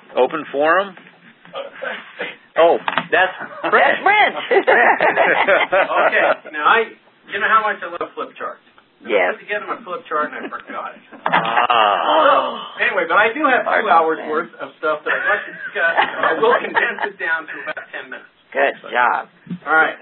Open forum? Oh, that's Brent. Okay, now you know how much I love flip charts. Yes. I put together my flip chart and I forgot it. Anyway, but I do have 2 hours worth of stuff that I'd like to discuss. I will condense it down to about 10 minutes. Good job. All right.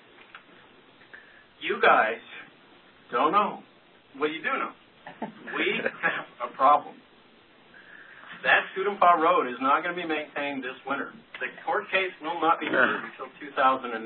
You guys don't know. Well, you do know. We have a problem. That Scudampaw Road is not going to be maintained this winter. The court case will not be heard until 2009.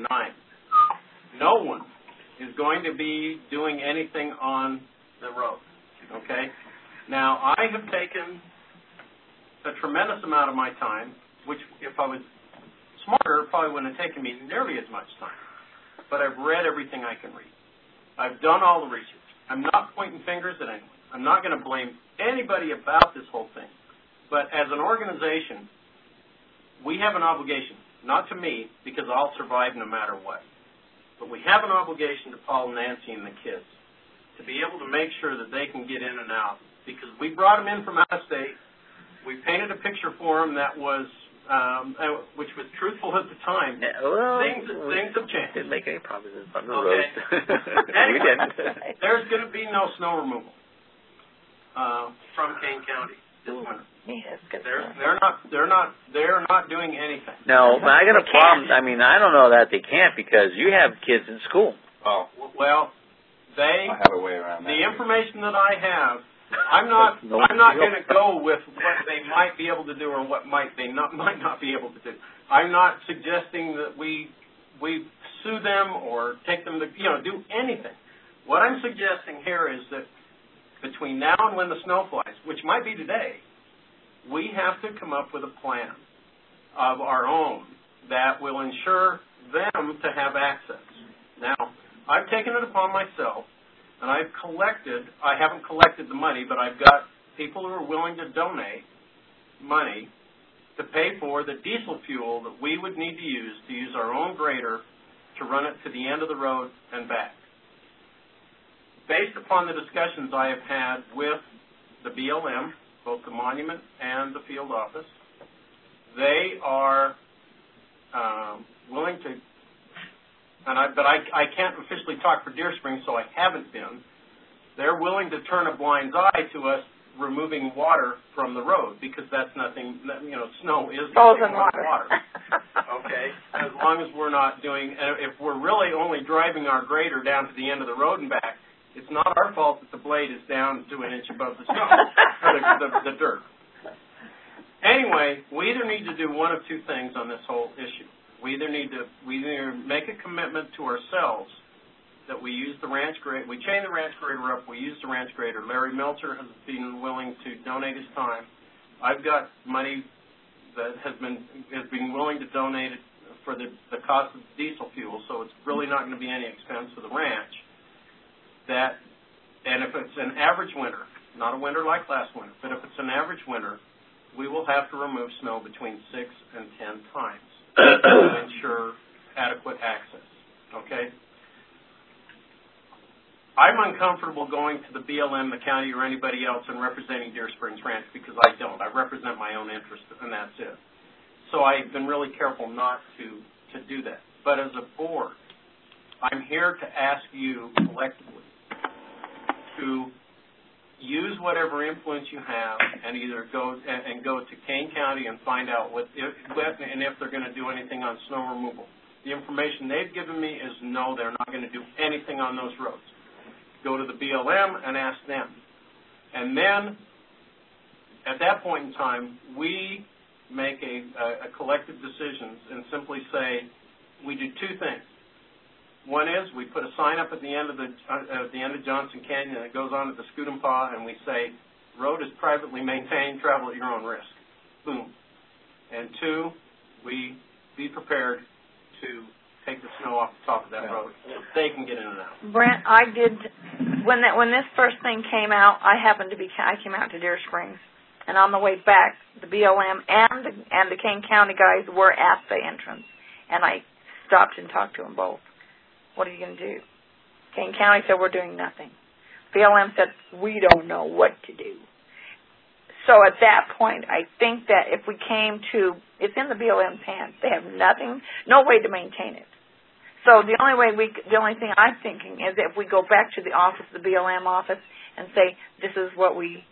No one is going to be doing anything on the road. Okay? Now, I have taken a tremendous amount of my time, which if I was smarter, probably wouldn't have taken me nearly as much time. But I've read everything I can read. I've done all the research. I'm not pointing fingers at anyone. I'm not going to blame anybody about this whole thing. But as an organization, we have an obligation, not to me, because I'll survive no matter what. But we have an obligation to Paul, Nancy, and the kids to be able to make sure that they can get in and out. Because we brought them in from out of state. We painted a picture for them that was, which was truthful at the time. Well, things have changed. Didn't make any promises on the Okay. road. Anyway, We didn't. there's going to be no snow removal from Kane County this winter. Yes, good. They're not doing anything. No, but I got a problem. I mean, I don't know that they can't because you have kids in school. Oh, well, I have a way around that. the information that I have, I'm not going to go with what they might be able to do or what might not be able to do. I'm not suggesting that we sue them or take them to do anything. What I'm suggesting here is that between now and when the snow flies, which might be today, we have to come up with a plan of our own that will ensure them to have access. Now, I've taken it upon myself, and I haven't collected the money, but I've got people who are willing to donate money to pay for the diesel fuel that we would need to use our own grader to run it to the end of the road and back. Based upon the discussions I have had with the BLM, both the monument and the field office, they are willing to, but I can't officially talk for Deer Springs, so I haven't been. They're willing to turn a blind eye to us removing water from the road because that's nothing. Snow is frozen water. Okay, as long as we're not doing, if we're really only driving our grader down to the end of the road and back, it's not our fault that the blade is down to an inch above the snow, or the dirt. Anyway, we either need to do one of two things on this whole issue. We either make a commitment to ourselves that we use the ranch grader, we chain the ranch grader up, we use the ranch grader. Larry Meltzer has been willing to donate his time. I've got money that has been willing to donate it for the cost of diesel fuel, so it's really not going to be any expense for the ranch. And if it's an average winter, not a winter like last winter, but if it's an average winter, we will have to remove snow between 6 and 10 times to ensure adequate access. Okay? I'm uncomfortable going to the BLM, the county, or anybody else and representing Deer Springs Ranch because I don't. I represent my own interest, and that's it. So I've been really careful not to do that. But as a board, I'm here to ask you collectively to use whatever influence you have and either go to Kane County and find out if they're going to do anything on snow removal. The information they've given me is no, they're not going to do anything on those roads. Go to the BLM and ask them. And then, at that point in time, we make a collective decision and simply say we do two things. One is we put a sign up at the end of Johnson Canyon that goes on at the Scudampaw, and we say, road is privately maintained, travel at your own risk. Boom. And two, we be prepared to take the snow off the top of that road so they can get in and out. Brent, I did when this first thing came out. I came out to Deer Springs, and on the way back, the BLM and the Kane County guys were at the entrance, and I stopped and talked to them both. What are you going to do? Kane County said we're doing nothing. BLM said we don't know what to do. So at that point, I think that if we came to, it's in the BLM's hands. They have no way to maintain it. So the only thing I'm thinking is if we go back to the office, the BLM office, and say, this is what we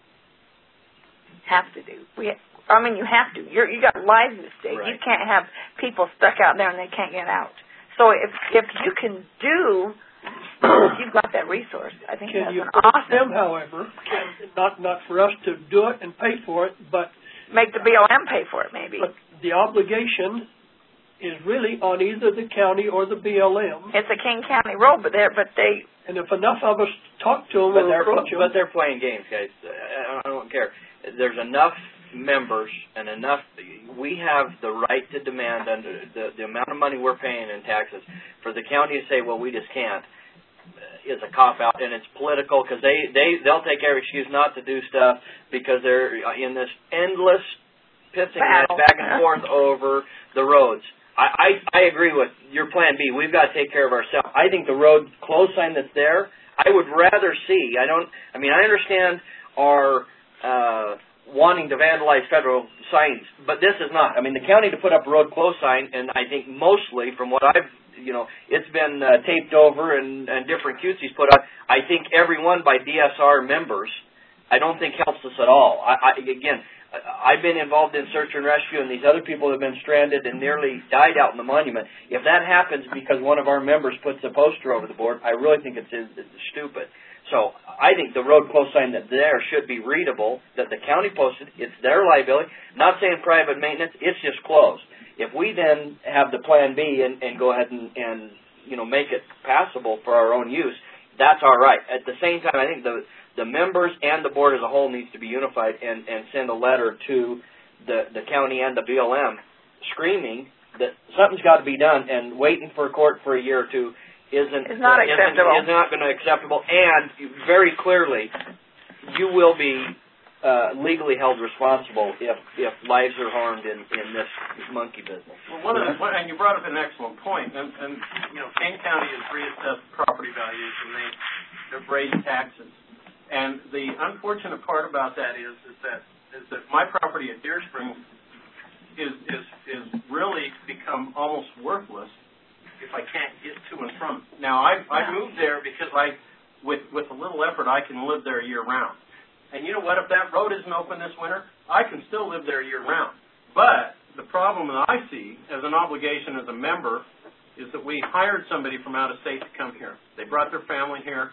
have to do. You have to. You got lives at stake. Right. You can't have people stuck out there and they can't get out. So if you can do, you've got that resource. I think that's an awesome. Them, however, not for us to do it and pay for it, but make the BLM pay for it, maybe. But the obligation is really on either the county or the BLM. It's a King County road, but they. And if enough of us talk to them and approach them, but they're playing games, guys. I don't care. There's enough members and enough. We have the right to demand under the amount of money we're paying in taxes for the county to say, well, we just can't. Is a cop out, and it's political because they'll take every excuse not to do stuff because they're in this endless pissing match back and forth over the roads. I agree with your plan B. We've got to take care of ourselves. I think the road close sign that's there, I would rather see. I understand our wanting to vandalize federal signs, but this is not. The county to put up a road close sign, and I think mostly from what I've, it's been taped over and different QCs put up. I think every one by DSR members, I don't think helps us at all. I've been involved in search and rescue, and these other people have been stranded and nearly died out in the monument. If that happens because one of our members puts a poster over the board, I really think it's stupid. So I think the road close sign that there should be readable, that the county posted, it's their liability. Not saying private maintenance, it's just closed. If we then have the plan B and go ahead and make it passable for our own use, that's all right. At the same time, I think the members and the board as a whole needs to be unified and send a letter to the county and the BLM screaming that something's got to be done, and waiting for a court for a year or two is not going to be acceptable. And very clearly, you will be legally held responsible if lives are harmed in this monkey business. Well, and you brought up an excellent point. And Kane County has reassessed property values, and they've raised taxes. And the unfortunate part about that is that my property at Deer Springs is really become almost worthless if I can't get to and from. Now I moved there because with a little effort I can live there year round. And you know what? If that road isn't open this winter, I can still live there year round. But the problem that I see as an obligation as a member is that we hired somebody from out of state to come here. They brought their family here.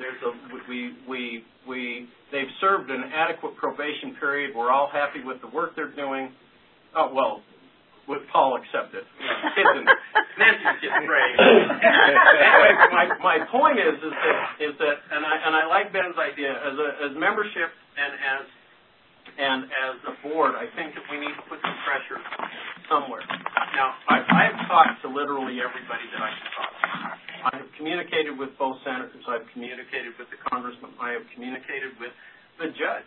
They've served an adequate probation period. We're all happy with the work they're doing. Oh, well, with Paul accepted. Nancy's getting brave. Anyway, my point is that and I like Ben's idea as membership and as the board. I think that we need to put some pressure somewhere. Now, I have talked to literally everybody that I can talk to. I have communicated with both senators. I've communicated with the congressman. I have communicated with the judge.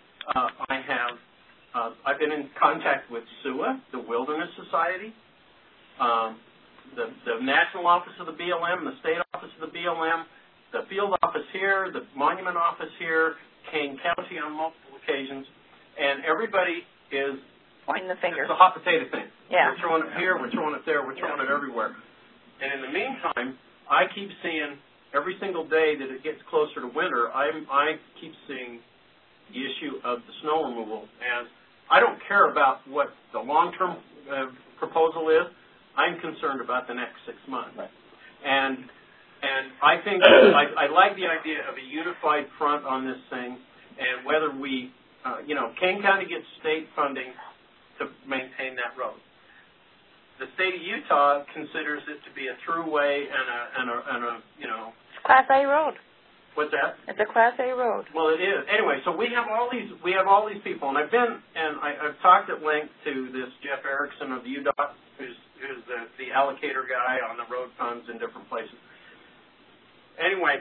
I've been in contact with SUA, the Wilderness Society, the National Office of the BLM, the State Office of the BLM, the field office here, the monument office here, Kane County on multiple occasions, and everybody is pointing the finger. It's a hot potato thing. Yeah. We're throwing it here, we're throwing it there, we're throwing it everywhere. And in the meantime, I keep seeing every single day that it gets closer to winter, I keep seeing the issue of the snow removal as I don't care about what the long-term proposal is. I'm concerned about the next 6 months. Right. And I think I like the idea of a unified front on this thing, and whether we, Kane County gets state funding to maintain that road. The state of Utah considers it to be a throughway and a It's Class A road. What's that? It's a Class A road. Well, it is. Anyway, so we have all these people, and I've talked at length to this Jeff Erickson of UDOT, who's the allocator guy on the road funds in different places. Anyway,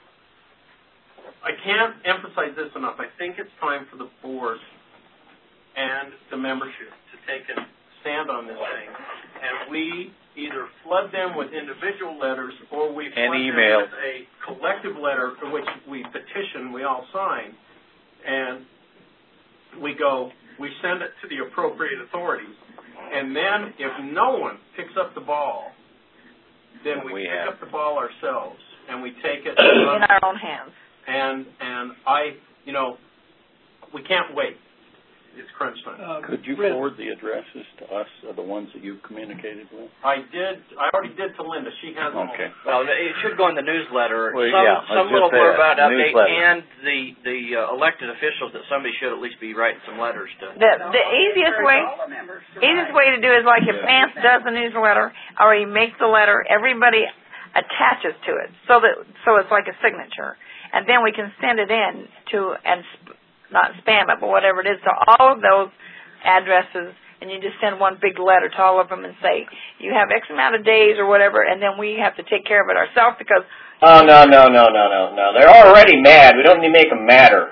I can't emphasize this enough. I think it's time for the board and the membership to take a stand on this thing, and we either flood them with individual letters or we flood them with a collective letter for which we petition, we all sign, and we send it to the appropriate authorities, and then if no one picks up the ball, then we pick up the ball ourselves, and we take it in our own hands. And we can't wait. It's crunch time. Could you forward the addresses to us, the ones that you've communicated with? I did. I already did to Linda. She has them. Okay. Well, it should go in the newsletter. Well, some little blurb about update, newsletter. and the elected officials that somebody should at least be writing some letters to. The easiest way to do is like if Vance does the newsletter or he makes the letter, everybody attaches to it so it's like a signature, and then we can send it in to not spam it, but whatever it is, to all of those addresses, and you just send one big letter to all of them and say, you have X amount of days or whatever, and then we have to take care of it ourselves because... Oh, no. They're already mad. We don't need to make them madder.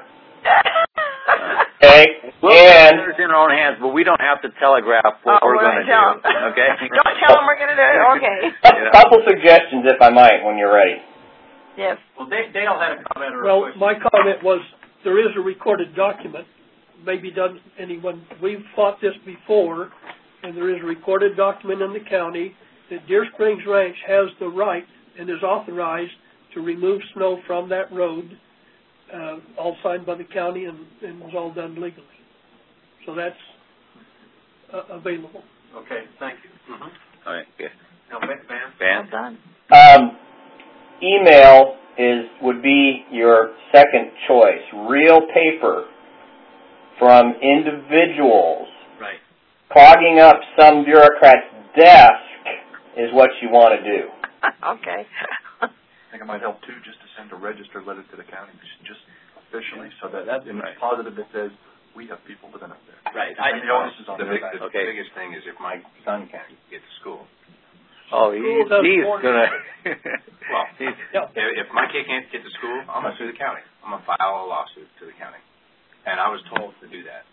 Okay? We'll put it in our own hands, but we don't have to telegraph what we're going to do. Okay? Don't tell them we're going to do it. Okay. A couple suggestions, if I might, when you're ready. Yes. Well, Dale had a comment or a Well, question. my comment was there is a recorded document. Maybe doesn't anyone. We've fought this before, and there is a recorded document in the county that Deer Springs Ranch has the right and is authorized to remove snow from that road, all signed by the county and was all done legally. So that's available. Okay, thank you. All right, good. Now, Vance? Vance? Well done. Email would be your second choice. Real paper from individuals. Right. Clogging up some bureaucrat's desk is what you want to do. Okay. I think it might help, too, just to send a registered letter to the county, just officially, so that in the positive it says, we have people living up there. Right. And the onus is on The their back. biggest thing is if my son can't get to school. Oh, he's going to... Well, if my kid can't get to school, I'm going to sue the county. I'm going to file a lawsuit to the county. And I was told to do that.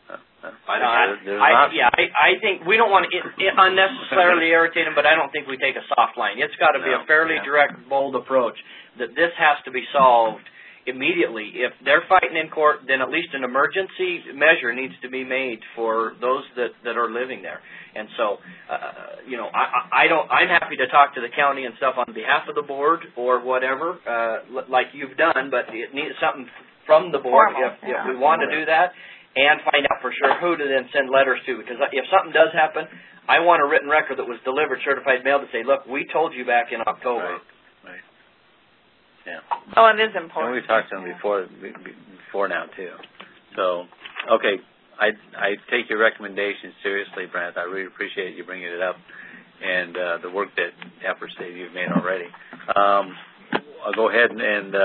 I think we don't want to unnecessarily irritate them, but I don't think we take a soft line. It's got to be a fairly direct, bold approach that this has to be solved immediately. If they're fighting in court, then at least an emergency measure needs to be made for those that are living there. And so, I'm happy to talk to the county and stuff on behalf of the board or whatever, like you've done, but it needs something from the board if we want to do that, and find out for sure who to then send letters to. Because if something does happen, I want a written record that was delivered, certified mail to say, look, we told you back in October. Right. Yeah. Oh, it is important. And we've talked to them before now, too. So, okay, I take your recommendation seriously, Brent. I really appreciate you bringing it up and the efforts that you've made already. I'll go ahead and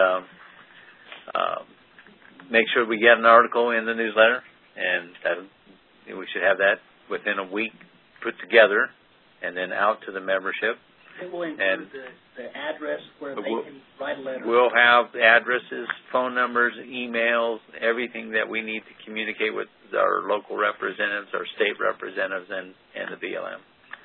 make sure we get an article in the newsletter, and we should have that within a week put together and then out to the membership. It will include the address where they can write a letter. We'll have addresses, phone numbers, emails, everything that we need to communicate with our local representatives, our state representatives, and the BLM.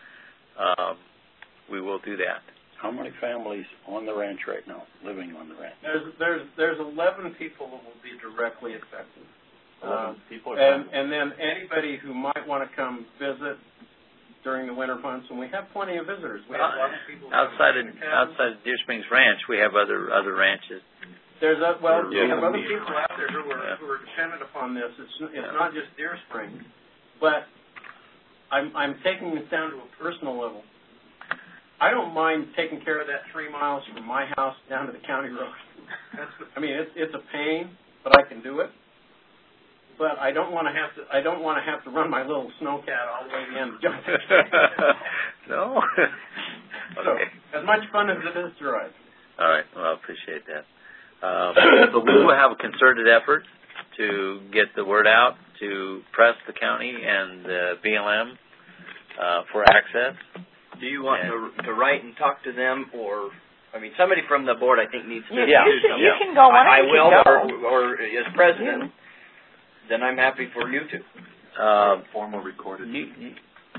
We will do that. How many families on the ranch right now, living on the ranch? There's 11 people that will be directly affected. 11 people. And then anybody who might want to come visit during the winter months, and we have plenty of visitors. We have a lot of people outside of Deer Springs Ranch, we have other ranches. We have other people out there who are dependent upon this. It's not just Deer Springs, but I'm taking this down to a personal level. I don't mind taking care of that 3 miles from my house down to the county road. It's a pain, but I can do it. But I don't want to have to run my little snowcat all the way to the end of Johnson. No. Okay. So, as much fun as it is to ride. All right. Well, I appreciate that. But we will have a concerted effort to get the word out to press the county and the BLM for access. Do you want to write and talk to them, or somebody from the board I think needs to do something. You can go. I will, or as president. Then I'm happy for you to. Formal recorded.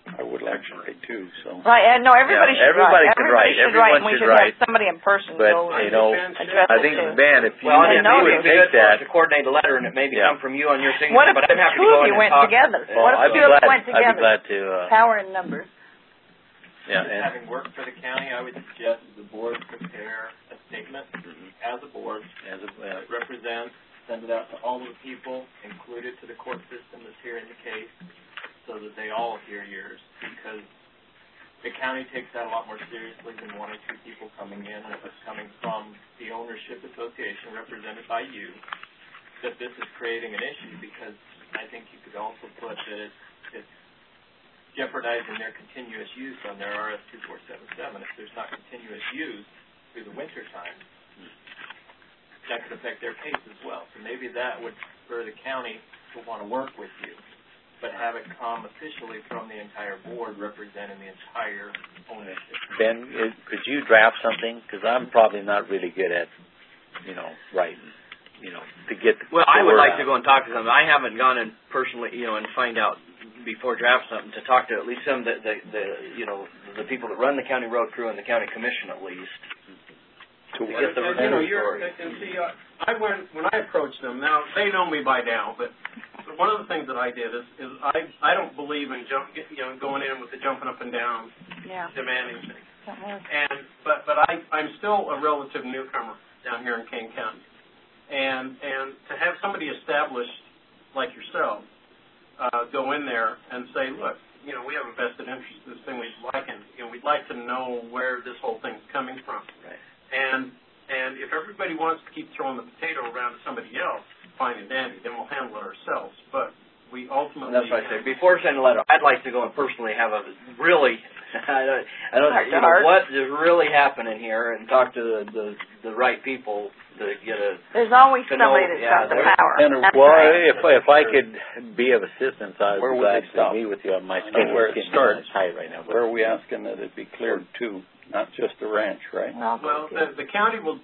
I would like to write too. So. Right. No, everybody should everybody write. Can write. Should Everyone write, and we should write. have somebody in person but, go you know, address I it think, too. Ben, if you Well, would take that. To coordinate a letter, and it maybe come from you on your signature. What if but the I'm happy two to go of in you and went talk. together? Well, What if I'd the be two of glad. you went I'd be together? glad to. Power in numbers. Yeah. And having worked for the county, I would suggest the board prepare a statement as a board that represents, send it out to all of the people, include it to the court system that's hearing the case, so that they all hear yours, because the county takes that a lot more seriously than one or two people coming in. And if it's coming from the ownership association represented by you, that this is creating an issue, because I think you could also put that it's jeopardizing their continuous use on their RS-2477. If there's not continuous use through the winter time, that could affect their case as well. So maybe that would spur the county to want to work with you, but have it come officially from the entire board representing the entire ownership. Ben, could you draft something? Because I'm probably not really good at, writing, to get the Well, I would word like out. to go and talk to them. I haven't gone in personally, and find out before draft something, to talk to at least some of the people that run the county road crew and the county commission at least. To get the story. When I approached them, now they know me by now, but one of the things that I did is I don't believe in going in with the jumping up and down, demanding things. But I'm still a relative newcomer down here in Kane County, and to have somebody established like yourself go in there and say, look, we have a vested interest in this thing we'd like, and we'd like to know where this whole thing's coming from. Right. And if everybody wants to keep throwing the potato around to somebody else, fine and dandy, then we'll handle it ourselves. But we ultimately... And that's what I say. Before sending a letter, I'd like to go and personally have a really, I don't know what is really happening here, and talk to the right people to get a... There's always somebody that's got the power. If I could be of assistance, I would gladly be with you on my schedule. Where it starts tight right now. Where are we asking that it be cleared to? Not just the ranch, right? Well, the county will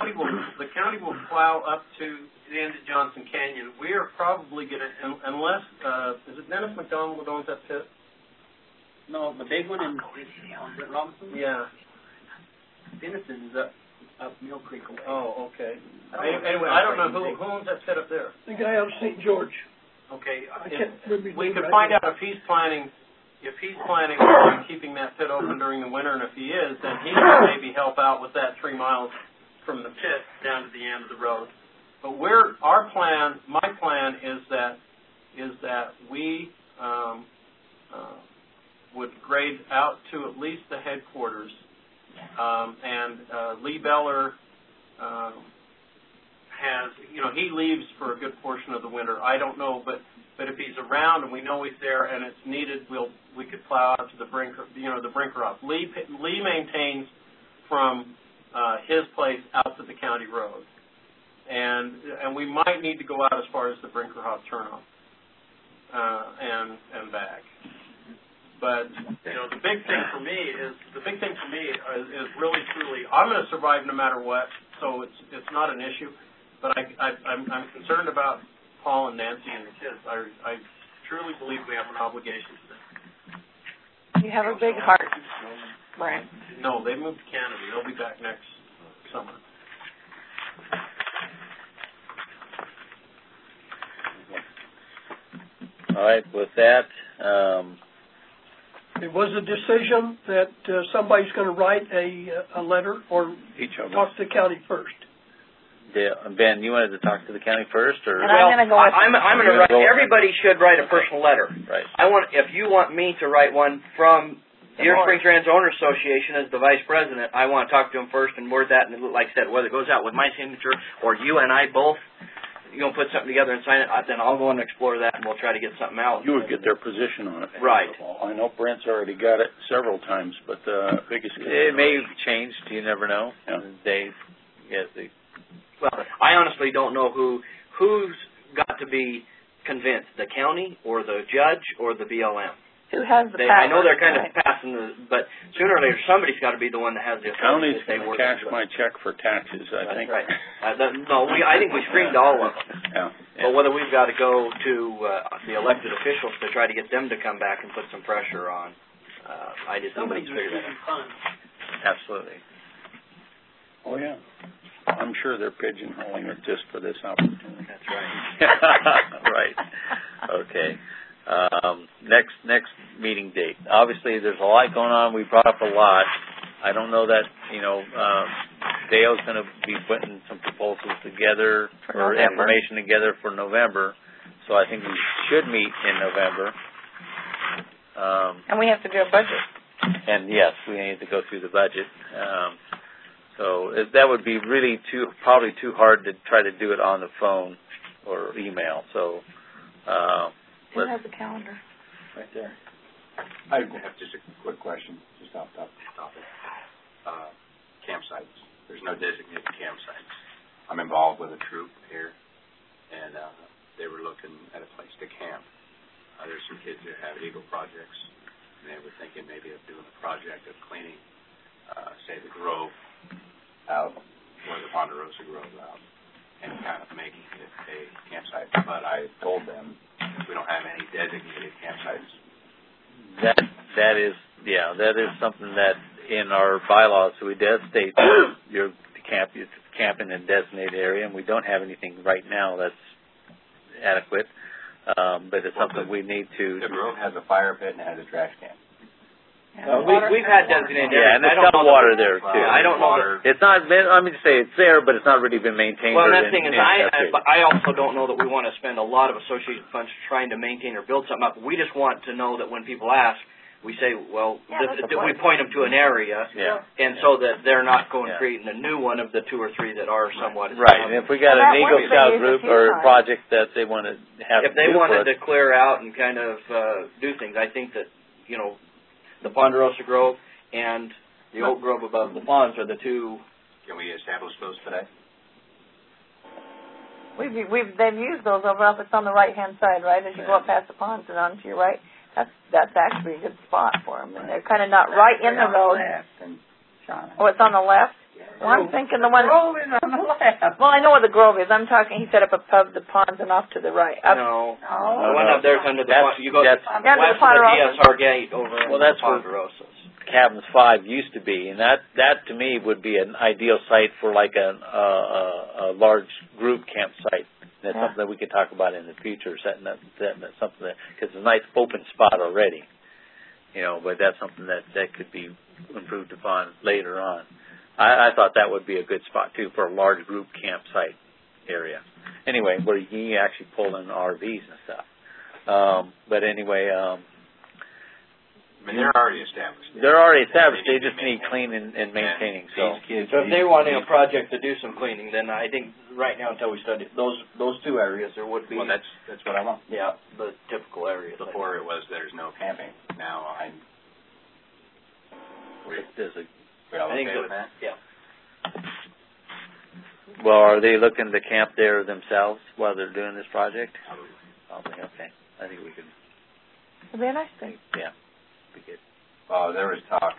plow up to the end of Johnson Canyon. We are probably going to, unless is it Dennis McDonald that owns that pit? No, the big one in Robinson. Yeah. Denison is up Mill Creek away. Oh, okay. Anyway, I don't know who owns that pit up there. The guy out of St. George. Okay, we could find out if he's planning on keeping that pit open during the winter, and if he is, then he can maybe help out with that 3 miles from the pit down to the end of the road. But my plan is that we would grade out to at least the headquarters, and Lee Beller has, he leaves for a good portion of the winter. I don't know, but if he's around and we know he's there and it's needed, we could plow out to the Brinker off. Lee maintains from his place out to the county road, and we might need to go out as far as the Brinkerhoff turnoff and back. But the big thing for me is really truly I'm going to survive no matter what, so it's not an issue. But I'm concerned about Paul and Nancy and the kids. I truly believe we have an obligation to them. You have a big heart, Brian. No, they moved to Canada. They'll be back next summer. All right, with that... it was a decision that somebody's going to write a letter or talk to the county first. Ben, you wanted to talk to the county first, or? And I'm going to go. I'm going to write. Everybody should write a personal letter. Right. If you want me to write one from Deer Springs Ranch Owners Association as the vice president, I want to talk to them first and word that. And like I said, whether it goes out with my signature or you and I both, put something together and sign it, then I'll go and explore that, and we'll try to get something out. You would get their position on it. Right. I know Brent's already got it several times, but the biggest... It may have changed. You never know. Yeah. Well, I honestly don't know who's got to be convinced, the county or the judge or the BLM. Who has the power? I know they're kind of passing but sooner or later somebody's got to be the one that has the authority. County's going to cash my check for taxes, I think. Right. I think we screened all of them. Yeah. But whether we've got to go to the elected officials to try to get them to come back and put some pressure on, I just nobody's figured that out. Absolutely. Oh, yeah. I'm sure they're pigeonholing it just for this opportunity. That's right. Right. Okay. Next meeting date. Obviously, there's a lot going on. We brought up a lot. I don't know that, Dale's going to be putting some proposals together or information together for November. So I think we should meet in November. And we have to do a budget. And yes, we need to go through the budget. So that would be really probably too hard to try to do it on the phone or email. So who has the calendar? Right there. I have just a quick question, just off the topic. Campsites. There's no designated campsites. I'm involved with a troop here, and they were looking at a place to camp. There's some kids that have Eagle projects, and they were thinking maybe of doing a project of cleaning, say, the Grove out, or the Ponderosa Grove out, and kind of making it a campsite. But I told them we don't have any designated campsites. That is something that in our bylaws, so we does state you're camp in a designated area, and we don't have anything right now that's adequate. But it's something we need to. The Grove has a fire pit and it has a trash can. We've had designated areas. Yeah, and there's some water there too. I don't know. It's not. I mean, to say it's there, but it's not really been maintained. Well, that thing is, I also don't know that we want to spend a lot of associated funds trying to maintain or build something up. We just want to know that when people ask, we say, well, we point them to an area, and so that they're not going creating a new one of the 2 or 3 that are somewhat. Right, and if we got an Eagle Scout group or a project that they want to have, if they wanted to clear out and kind of do things, I think that the Ponderosa Grove and the Oak Grove above the ponds are the 2. Can we establish those today? They've used those over up. It's on the right hand side, right? As you go up past the ponds and on to your right. That's actually a good spot for them, and they're kind of not right in the road. Oh, it's on the left. Well, I'm thinking the one. Grove is on the left. Well, I know where the Grove is. I'm talking. He set up above the ponds and off to the right. No, the one up there's under the pond. You go west of the DSR gate over. Well, that's where Ponderosas. Cabins 5 used to be, and that to me would be an ideal site for like a large group campsite. That's something that we could talk about in the future, setting up something because it's a nice open spot already, but that's something that could be improved upon later on. I thought that would be a good spot too for a large group campsite area. Anyway, where you can actually pull in RVs and stuff. But anyway. I mean, they're already established. They're already established. They just need cleaning and maintaining. So if they want a project to do some cleaning, then I think right now until we study those 2 areas, there would be. Well, that's what I want. Yeah, the typical areas. Before it was there's no camping. Now there's a. We all okay with that? Yeah. Well, are they looking to camp there themselves while they're doing this project? Probably. Okay. I think we could. It'd be a nice thing. Yeah. Be good. There was talk.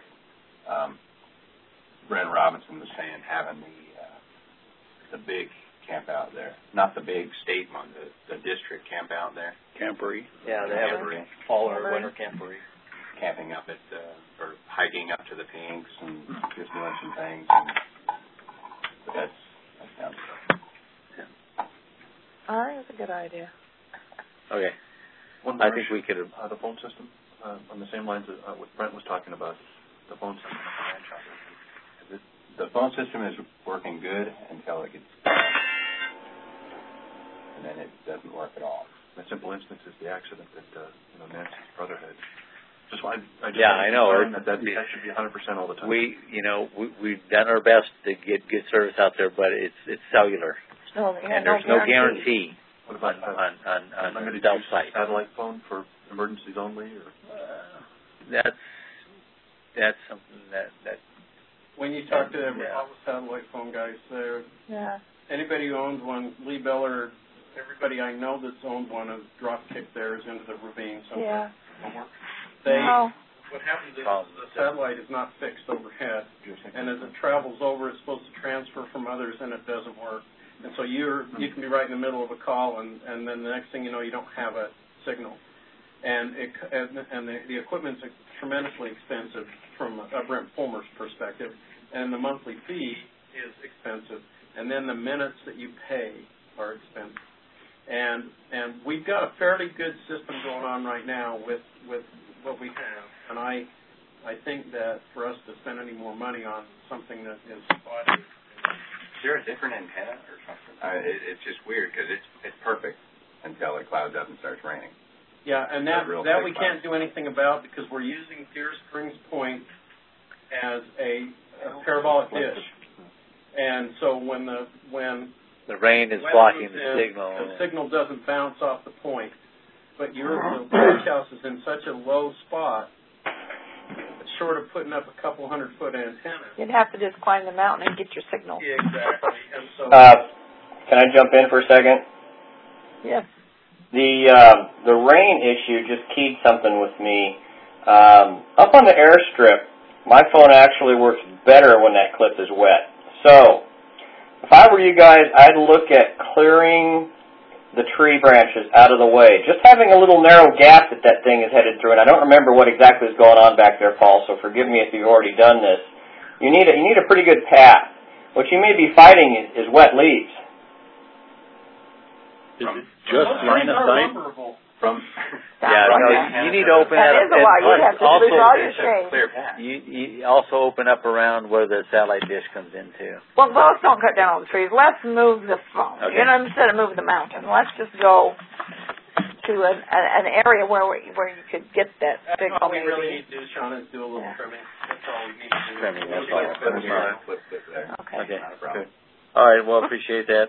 Bren Robinson was saying having the big camp out there, not the big state one, the district camp out there. Camporee. Yeah, they have a fall or winter camporee. Camping up at or hiking up to the Pinks and just doing some things. But that sounds good. Yeah. I think it's a good idea. Okay. I think we could have the phone system on the same lines as what Brent was talking about. The phone system. The phone system is working good until it gets and then it doesn't work at all. A simple instance is the accident that Nancy's brother had. I know. That should be 100% all the time. We've done our best to get good service out there, but it's cellular, and there's no guarantee. What about on cell site? Satellite phone for emergencies only, or that's something that. When you talk to all the satellite phone guys, anybody who owns one, Lee Beller, everybody I know that's owned one, has drop kicked theirs into the ravine somewhere. What happens is the satellite is not fixed overhead, and as it travels over, it's supposed to transfer from others, and it doesn't work. And so you can be right in the middle of a call, and then the next thing you know, you don't have a signal. And the equipment's tremendously expensive from a Brent Fulmer's perspective, and the monthly fee is expensive, and then the minutes that you pay are expensive. And we've got a fairly good system going on right now with what we have, and I think that for us to spend any more money on something that is spotty. Is there a different antenna or something? It's just weird because it's perfect until it clouds up and starts raining. Yeah, and that we can't do anything about because we're using Deer Springs Point as a parabolic dish, and so when the rain is blocking the signal doesn't bounce off the point. But the ranch house is in such a low spot, short of putting up a couple 100-foot antenna. You'd have to just climb the mountain and get your signal. Yeah, exactly. And so, can I jump in for a second? Yes. The rain issue just keyed something with me. Up on the airstrip, my phone actually works better when that clip is wet. So, if I were you guys, I'd look at clearing the tree branches out of the way. Just having a little narrow gap that thing is headed through, and I don't remember what exactly is going on back there, Paul, so forgive me if you've already done this. You need a pretty good path. What you may be fighting is wet leaves. Is it just line of sight? You need to open that up. That is a lot. You have to lose all your shade. You also open up around where the satellite dish comes in too. Well, let's don't cut down all the trees. Let's move the phone. Okay. Instead of moving the mountain, let's just go to an area where you could get that signal. All we really need to do, Sean, is do a little trimming. That's all we need to do. Trimming. That's all. Okay. Okay. All right. Well, appreciate that.